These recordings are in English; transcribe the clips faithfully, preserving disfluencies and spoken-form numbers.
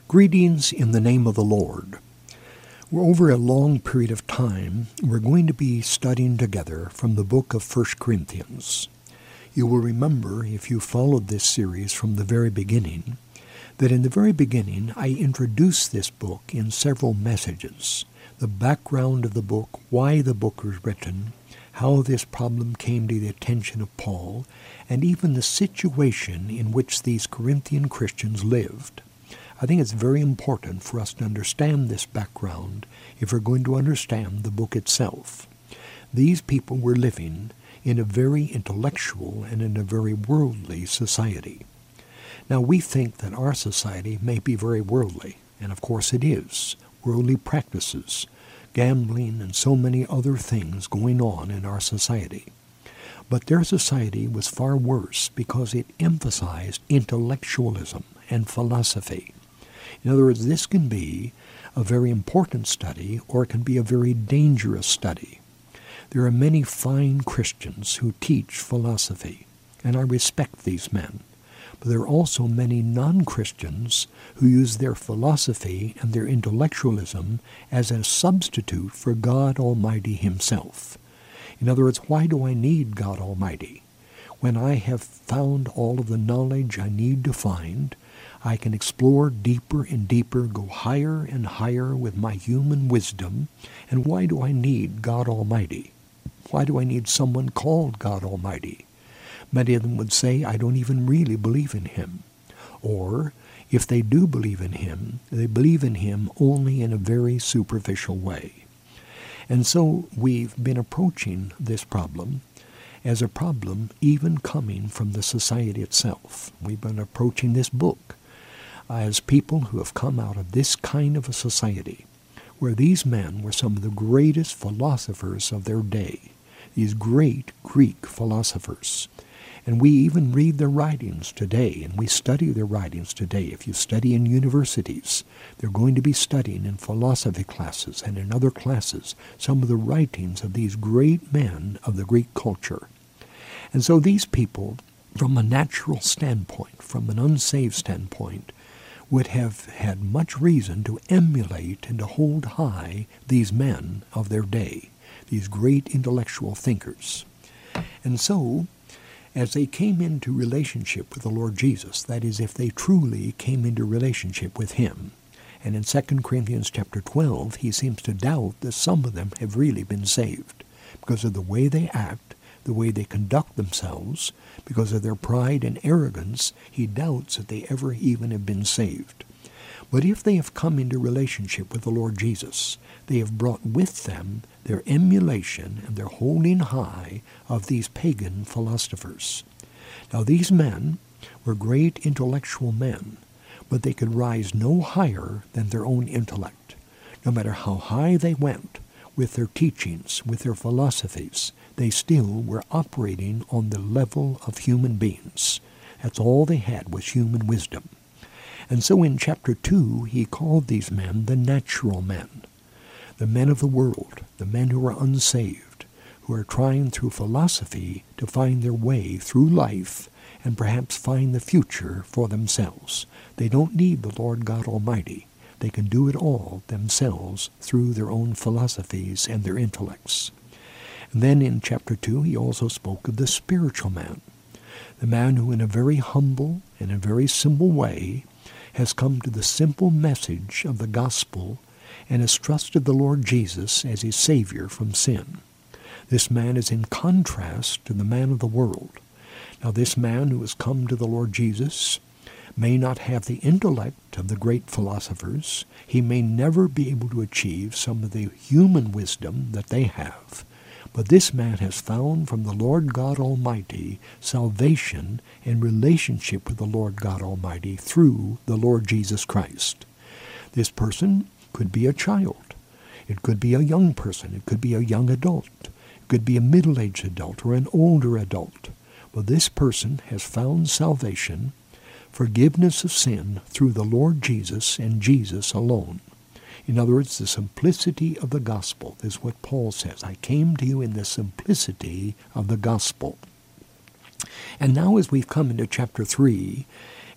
Greetings in the name of the Lord. We're over a long period of time, we're going to be studying together from the book of First Corinthians. You will remember, if you followed this series from the very beginning, that in the very beginning I introduced this book in several messages. The background of the book, why the book was written, how this problem came to the attention of Paul, and even the situation in which these Corinthian Christians lived. I think it's very important for us to understand this background if we're going to understand the book itself. These people were living in a very intellectual and in a very worldly society. Now we think that our society may be very worldly, and of course it is. Worldly practices, gambling, and so many other things going on in our society. But their society was far worse because it emphasized intellectualism and philosophy. In other words, this can be a very important study or it can be a very dangerous study. There are many fine Christians who teach philosophy, and I respect these men. But there are also many non-Christians who use their philosophy and their intellectualism as a substitute for God Almighty Himself. In other words, why do I need God Almighty? When I have found all of the knowledge I need to find, I can explore deeper and deeper, go higher and higher with my human wisdom. And why do I need God Almighty? Why do I need someone called God Almighty? Many of them would say, I don't even really believe in Him. Or, if they do believe in Him, they believe in Him only in a very superficial way. And so we've been approaching this problem as a problem even coming from the society itself. We've been approaching this book as people who have come out of this kind of a society, where these men were some of the greatest philosophers of their day, these great Greek philosophers. And we even read their writings today, and we study their writings today. If you study in universities, they're going to be studying in philosophy classes and in other classes some of the writings of these great men of the Greek culture. And so these people, from a natural standpoint, from an unsaved standpoint, would have had much reason to emulate and to hold high these men of their day, these great intellectual thinkers. And so, as they came into relationship with the Lord Jesus, that is, if they truly came into relationship with Him, and in Second Corinthians chapter twelve, he seems to doubt that some of them have really been saved because of the way they act, the way they conduct themselves, because of their pride and arrogance. He doubts that they ever even have been saved. But if they have come into relationship with the Lord Jesus, they have brought with them their emulation and their holding high of these pagan philosophers. Now these men were great intellectual men, but they could rise no higher than their own intellect. No matter how high they went with their teachings, with their philosophies, they still were operating on the level of human beings. That's all they had was human wisdom. And so in chapter two, he called these men the natural men, the men of the world, the men who are unsaved, who are trying through philosophy to find their way through life and perhaps find the future for themselves. They don't need the Lord God Almighty. They can do it all themselves through their own philosophies and their intellects. And then in chapter two, he also spoke of the spiritual man, the man who in a very humble and a very simple way has come to the simple message of the gospel and has trusted the Lord Jesus as his Savior from sin. This man is in contrast to the man of the world. Now this man who has come to the Lord Jesus may not have the intellect of the great philosophers. He may never be able to achieve some of the human wisdom that they have. But this man has found from the Lord God Almighty salvation and relationship with the Lord God Almighty through the Lord Jesus Christ. This person could be a child. It could be a young person. It could be a young adult. It could be a middle-aged adult or an older adult. But this person has found salvation, forgiveness of sin through the Lord Jesus and Jesus alone. In other words, the simplicity of the gospel is what Paul says. I came to you in the simplicity of the gospel. And now as we've come into chapter three,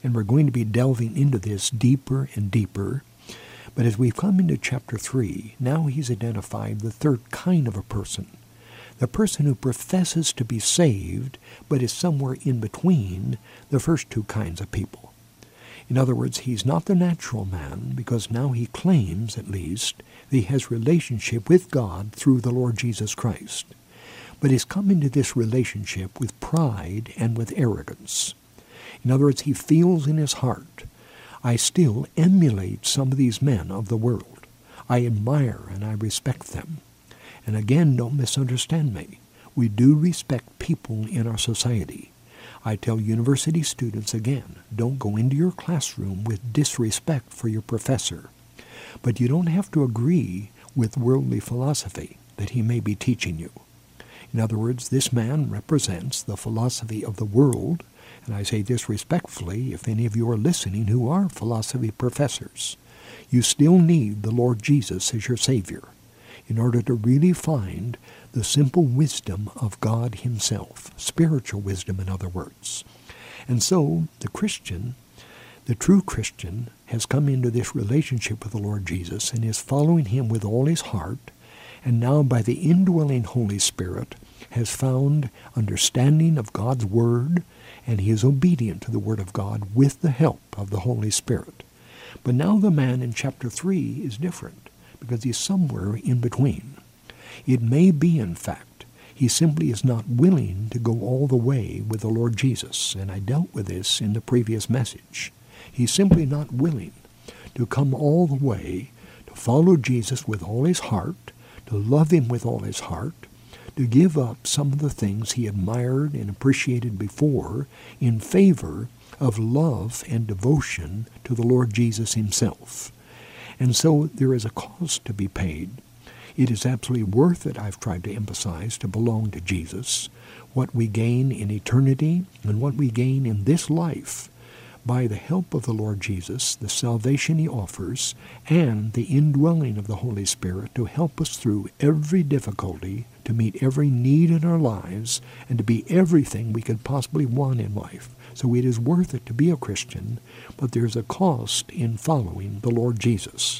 And we're going to be delving into this deeper and deeper. But as we've come into chapter three, now he's identified the third kind of a person. The person who professes to be saved, but is somewhere in between the first two kinds of people. In other words, he's not the natural man, because now he claims, at least, that he has relationship with God through the Lord Jesus Christ. But he's come into this relationship with pride and with arrogance. In other words, he feels in his heart, I still emulate some of these men of the world. I admire and I respect them. And again, don't misunderstand me. We do respect people in our society. I tell university students again, don't go into your classroom with disrespect for your professor. But you don't have to agree with worldly philosophy that he may be teaching you. In other words, this man represents the philosophy of the world, and I say this respectfully if any of you are listening who are philosophy professors. You still need the Lord Jesus as your Savior in order to really find the simple wisdom of God himself, spiritual wisdom in other words. And so the Christian, the true Christian, has come into this relationship with the Lord Jesus and is following him with all his heart, and now by the indwelling Holy Spirit has found understanding of God's Word, and he is obedient to the Word of God with the help of the Holy Spirit. But now the man in chapter three is different, because he's somewhere in between. It may be, in fact, he simply is not willing to go all the way with the Lord Jesus, and I dealt with this in the previous message. He's simply not willing to come all the way, to follow Jesus with all his heart, to love him with all his heart, to give up some of the things he admired and appreciated before in favor of love and devotion to the Lord Jesus himself. And so there is a cost to be paid. It is absolutely worth it, I've tried to emphasize, to belong to Jesus. What we gain in eternity and what we gain in this life by the help of the Lord Jesus, the salvation he offers, and the indwelling of the Holy Spirit to help us through every difficulty, to meet every need in our lives, and to be everything we could possibly want in life. So it is worth it to be a Christian, but there's a cost in following the Lord Jesus.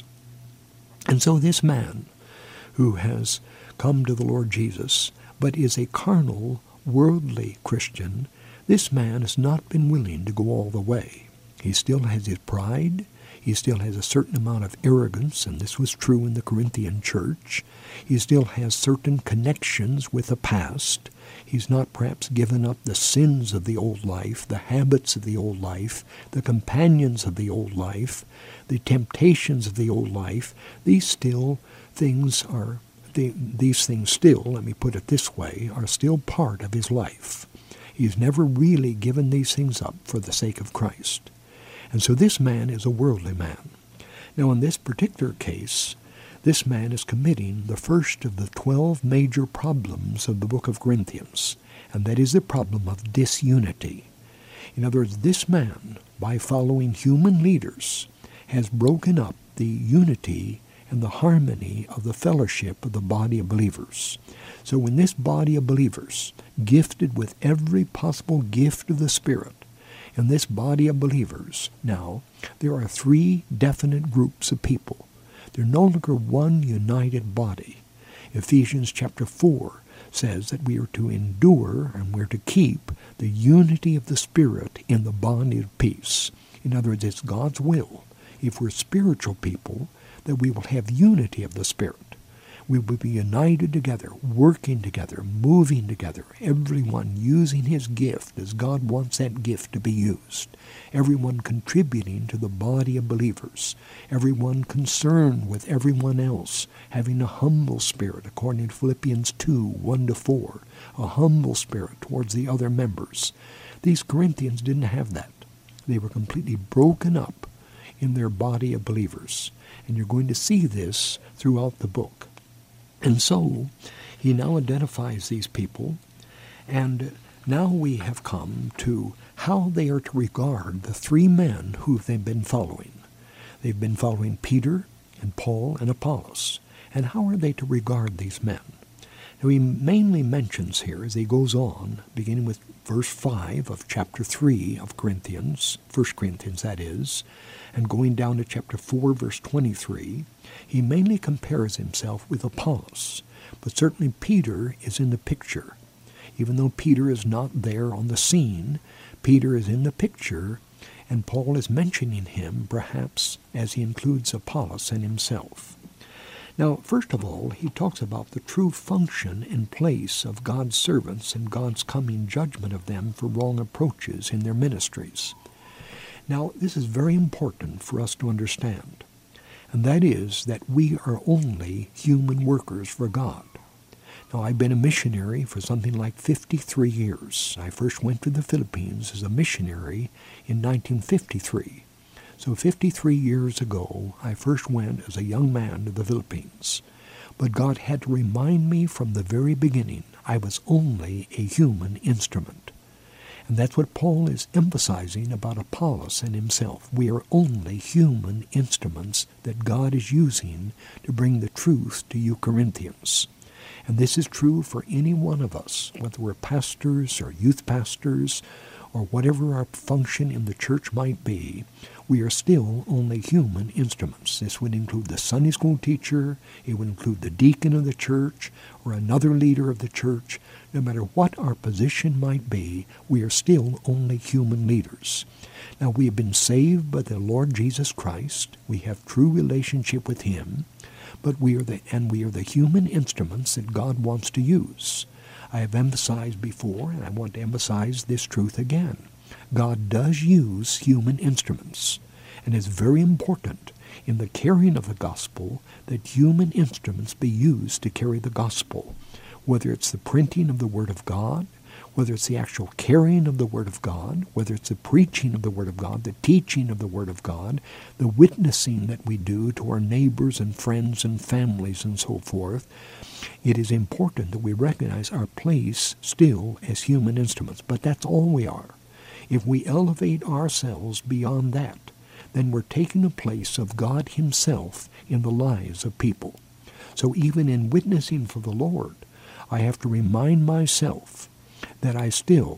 And so this man who has come to the Lord Jesus, but is a carnal, worldly Christian, this man has not been willing to go all the way. He still has his pride. He still has a certain amount of arrogance, and this was true in the Corinthian church. He still has certain connections with the past. He's not perhaps given up the sins of the old life, the habits of the old life, the companions of the old life, the temptations of the old life. These still things are, the, these things still, let me put it this way, are still part of his life. He's never really given these things up for the sake of Christ. And so this man is a worldly man. Now in this particular case, this man is committing the first of the twelve major problems of the book of Corinthians, and that is the problem of disunity. In other words, this man, by following human leaders, has broken up the unity and the harmony of the fellowship of the body of believers. So when this body of believers, gifted with every possible gift of the Spirit, in this body of believers, now, there are three definite groups of people. They're no longer one united body. Ephesians chapter four says that we are to endure and we're to keep the unity of the Spirit in the bond of peace. In other words, it's God's will, if we're spiritual people, that we will have unity of the Spirit. We will be united together, working together, moving together, everyone using his gift as God wants that gift to be used, everyone contributing to the body of believers, everyone concerned with everyone else, having a humble spirit, according to Philippians two, one to four, a humble spirit towards the other members. These Corinthians didn't have that. They were completely broken up in their body of believers. And you're going to see this throughout the book. And so he now identifies these people, and now we have come to how they are to regard the three men who they've been following. They've been following Peter and Paul and Apollos. And how are they to regard these men? Now he mainly mentions here, as he goes on, beginning with verse five of chapter three of Corinthians, First Corinthians that is, and going down to chapter four, verse twenty-three, he mainly compares himself with Apollos. But certainly Peter is in the picture. Even though Peter is not there on the scene, Peter is in the picture, and Paul is mentioning him, perhaps, as he includes Apollos and himself. Now, first of all, he talks about the true function and place of God's servants and God's coming judgment of them for wrong approaches in their ministries. Now, this is very important for us to understand, and that is that we are only human workers for God. Now, I've been a missionary for something like fifty-three years. I first went to the Philippines as a missionary in nineteen fifty-three. So fifty-three years ago, I first went as a young man to the Philippines. But God had to remind me from the very beginning I was only a human instrument. And that's what Paul is emphasizing about Apollos and himself. We are only human instruments that God is using to bring the truth to you Corinthians. And this is true for any one of us, whether we're pastors or youth pastors or whatever our function in the church might be. We are still only human instruments. This would include the Sunday school teacher, it would include the deacon of the church, or another leader of the church. No matter what our position might be, we are still only human leaders. Now, we have been saved by the Lord Jesus Christ. We have true relationship with Him, but we are the and we are the human instruments that God wants to use. I have emphasized before, and I want to emphasize this truth again. God does use human instruments, and it's very important in the carrying of the gospel that human instruments be used to carry the gospel, whether it's the printing of the Word of God, whether it's the actual carrying of the Word of God, whether it's the preaching of the Word of God, the teaching of the Word of God, the witnessing that we do to our neighbors and friends and families and so forth. It is important that we recognize our place still as human instruments, but that's all we are. If we elevate ourselves beyond that, then we're taking a place of God Himself in the lives of people. So even in witnessing for the Lord, I have to remind myself that I still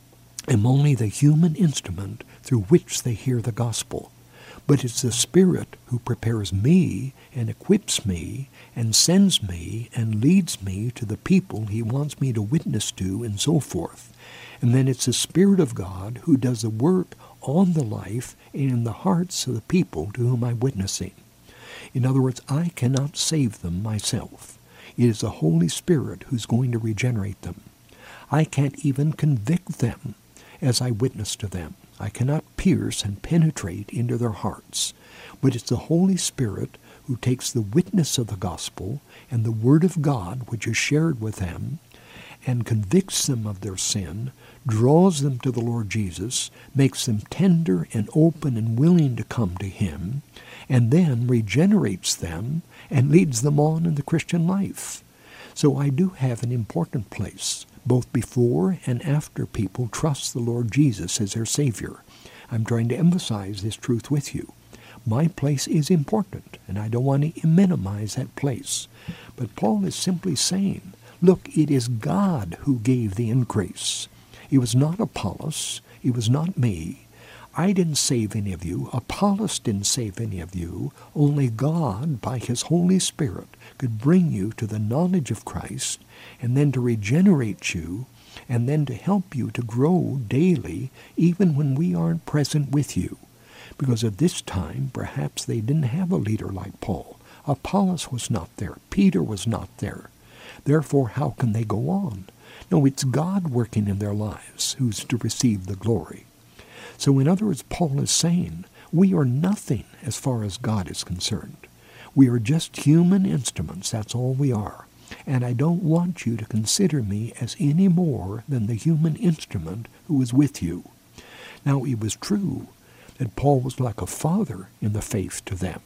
am only the human instrument through which they hear the gospel. But it's the Spirit who prepares me and equips me and sends me and leads me to the people He wants me to witness to and so forth. And then it's the Spirit of God who does the work on the life and in the hearts of the people to whom I'm witnessing. In other words, I cannot save them myself. It is the Holy Spirit who's going to regenerate them. I can't even convict them as I witness to them. I cannot pierce and penetrate into their hearts. But it's the Holy Spirit who takes the witness of the gospel and the Word of God, which is shared with them, and convicts them of their sin, draws them to the Lord Jesus, makes them tender and open and willing to come to Him, and then regenerates them and leads them on in the Christian life. So I do have an important place, both before and after people trust the Lord Jesus as their Savior. I'm trying to emphasize this truth with you. My place is important, and I don't want to minimize that place. But Paul is simply saying, look, it is God who gave the increase. It was not Apollos. It was not me. I didn't save any of you. Apollos didn't save any of you. Only God, by His Holy Spirit, could bring you to the knowledge of Christ, and then to regenerate you, and then to help you to grow daily, even when we aren't present with you. Because at this time, perhaps they didn't have a leader like Paul. Apollos was not there. Peter was not there. Therefore, how can they go on? No, it's God working in their lives who's to receive the glory. So in other words, Paul is saying, we are nothing as far as God is concerned. We are just human instruments, that's all we are. And I don't want you to consider me as any more than the human instrument who is with you. Now, it was true that Paul was like a father in the faith to them,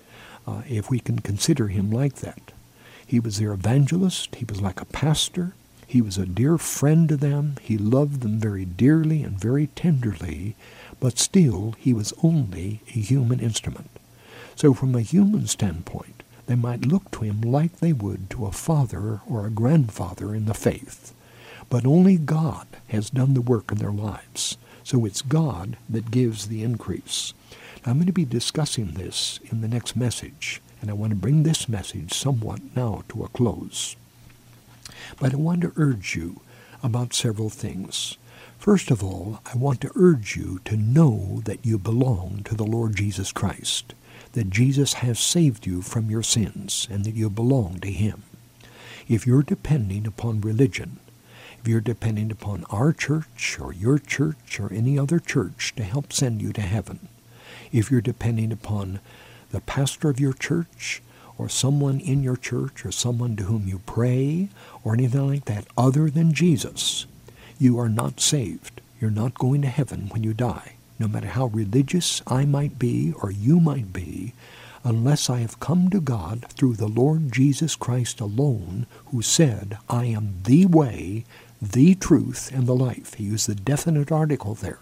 uh, if we can consider him like that. He was their evangelist. He was like a pastor. He was a dear friend to them. He loved them very dearly and very tenderly, but still he was only a human instrument. So from a human standpoint, they might look to him like they would to a father or a grandfather in the faith. But only God has done the work in their lives. So it's God that gives the increase. Now, I'm going to be discussing this in the next message, and I want to bring this message somewhat now to a close. But I want to urge you about several things. First of all, I want to urge you to know that you belong to the Lord Jesus Christ, that Jesus has saved you from your sins, and that you belong to him. If you're depending upon religion, if you're depending upon our church or your church or any other church to help send you to heaven, if you're depending upon the pastor of your church or someone in your church or someone to whom you pray or anything like that other than Jesus, you are not saved. You're not going to heaven when you die. No matter how religious I might be or you might be, unless I have come to God through the Lord Jesus Christ alone, who said, I am the way, the truth, and the life. He used the definite article there.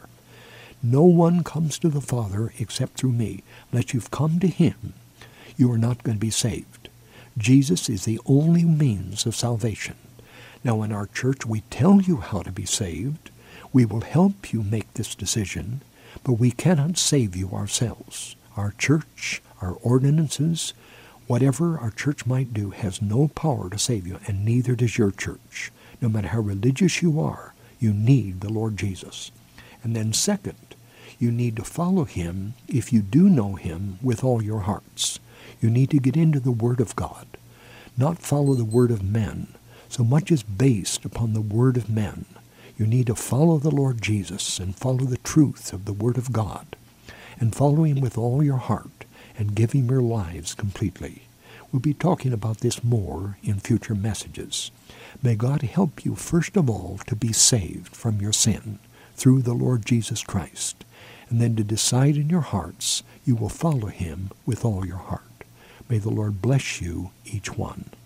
No one comes to the Father except through me. Unless you've come to him, you are not going to be saved. Jesus is the only means of salvation. Now, in our church, we tell you how to be saved. We will help you make this decision, but we cannot save you ourselves. Our church, our ordinances, whatever our church might do, has no power to save you, and neither does your church. No matter how religious you are, you need the Lord Jesus. And then second, you need to follow him if you do know him with all your hearts. You need to get into the Word of God, not follow the word of men. So much is based upon the word of men. You need to follow the Lord Jesus and follow the truth of the Word of God and follow him with all your heart and give him your lives completely. We'll be talking about this more in future messages. May God help you, first of all, to be saved from your sin through the Lord Jesus Christ, and then to decide in your hearts you will follow him with all your heart. May the Lord bless you, each one.